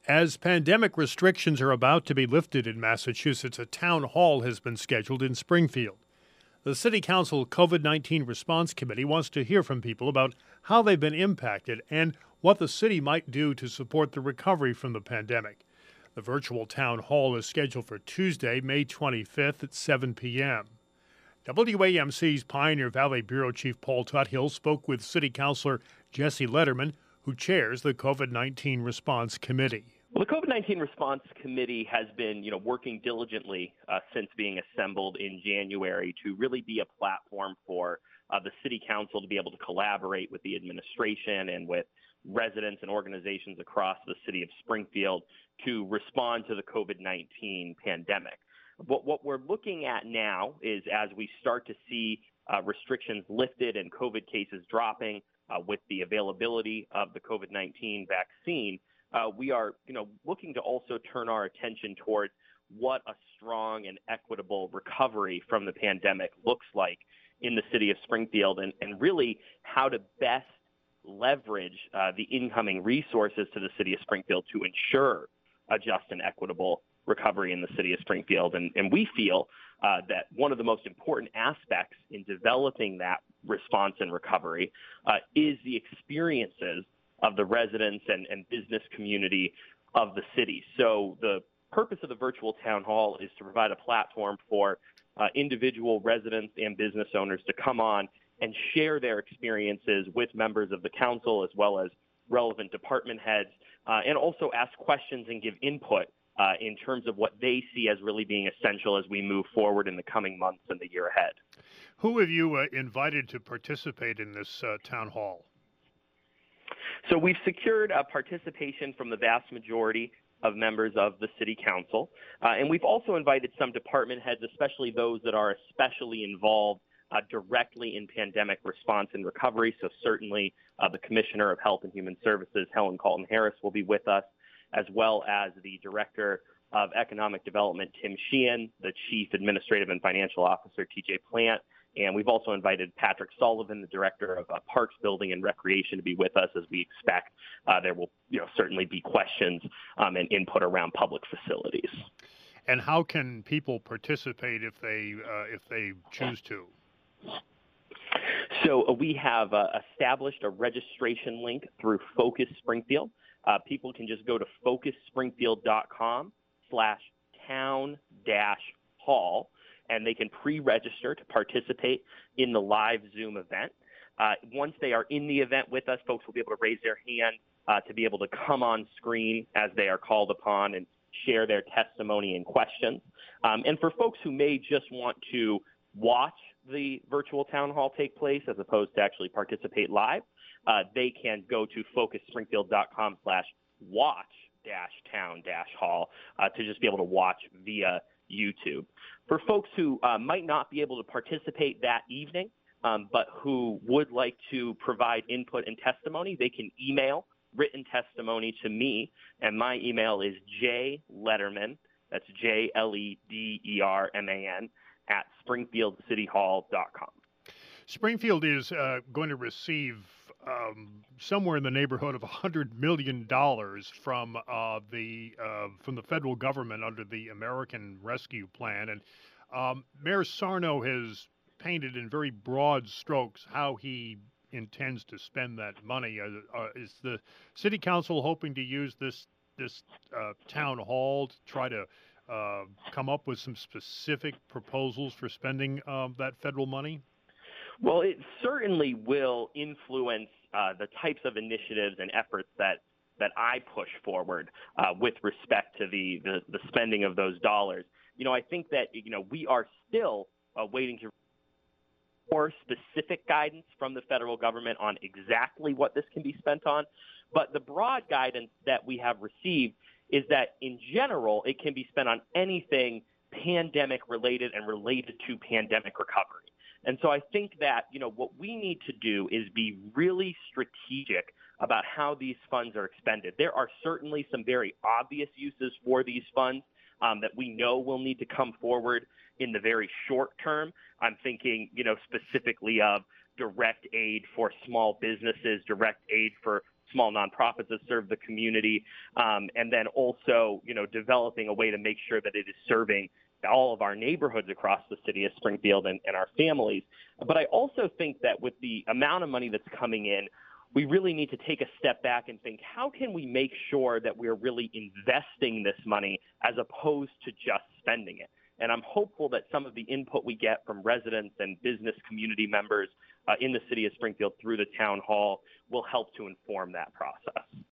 As pandemic restrictions are about to be lifted in Massachusetts, a town hall has been scheduled in Springfield. The City Council COVID-19 Response Committee wants to hear from people about how they've been impacted and what the city might do to support the recovery from the pandemic. The virtual town hall is scheduled for Tuesday, May 25th at 7 p.m. WAMC's Pioneer Valley Bureau Chief Paul Tuthill spoke with City Councilor Jesse Lederman, who chairs the COVID-19 Response Committee. Well, the COVID-19 Response Committee has been, working diligently since being assembled in January to really be a platform for the City Council to be able to collaborate with the administration and with residents and organizations across the city of Springfield to respond to the COVID-19 pandemic. But what we're looking at now is as we start to see restrictions lifted and COVID cases dropping with the availability of the COVID-19 vaccine, we are, looking to also turn our attention towards what a strong and equitable recovery from the pandemic looks like in the city of Springfield and really how to best leverage the incoming resources to the city of Springfield to ensure a just and equitable recovery in the city of Springfield. And we feel that one of the most important aspects in developing that response and recovery is the experiences of the residents and business community of the city. So the purpose of the virtual town hall is to provide a platform for individual residents and business owners to come on and share their experiences with members of the council as well as relevant department heads, and also ask questions and give input in terms of what they see as really being essential as we move forward in the coming months and the year ahead. Who have you invited to participate in this town hall? So we've secured participation from the vast majority of members of the City Council, and we've also invited some department heads, especially those that are especially involved directly in pandemic response and recovery. So certainly the Commissioner of Health and Human Services, Helen Calton Harris, will be with us, as well as the Director of Economic Development, Tim Sheehan, the Chief Administrative and Financial Officer, TJ Plant, and we've also invited Patrick Sullivan, the Director of Parks, Building, and Recreation, to be with us as we expect there will certainly be questions and input around public facilities. And how can people participate if they choose to? So we have established a registration link through Focus Springfield. People can just go to focusspringfield.com/town-hall, and they can pre-register to participate in the live Zoom event. Once they are in the event with us, folks will be able to raise their hand to be able to come on screen as they are called upon and share their testimony and questions. And for folks who may just want to watch the virtual town hall take place as opposed to actually participate live, they can go to focusspringfield.com/watch-town-hall to just be able to watch via YouTube. For folks who might not be able to participate that evening, but who would like to provide input and testimony, they can email written testimony to me, and my email is jlederman, that's JLEDERMAN, at springfieldcityhall.com. Springfield is going to receive somewhere in the neighborhood of $100 million from the federal government under the American Rescue Plan, and Mayor Sarno has painted in very broad strokes how he intends to spend that money. Is the City Council hoping to use this town hall to try to come up with some specific proposals for spending that federal money? Well, it certainly will influence the types of initiatives and efforts that I push forward with respect to the spending of those dollars. I think that, we are still waiting to more specific guidance from the federal government on exactly what this can be spent on. But the broad guidance that we have received is that in general, it can be spent on anything pandemic related and related to pandemic recovery. And so I think that, what we need to do is be really strategic about how these funds are expended. There are certainly some very obvious uses for these funds that we know will need to come forward in the very short term. I'm thinking, specifically of direct aid for small businesses, direct aid for small nonprofits that serve the community, and then also, developing a way to make sure that it is serving all of our neighborhoods across the city of Springfield and our families. But I also think that with the amount of money that's coming in, we really need to take a step back and think, how can we make sure that we're really investing this money as opposed to just spending it? And I'm hopeful that some of the input we get from residents and business community members in the city of Springfield through the town hall will help to inform that process.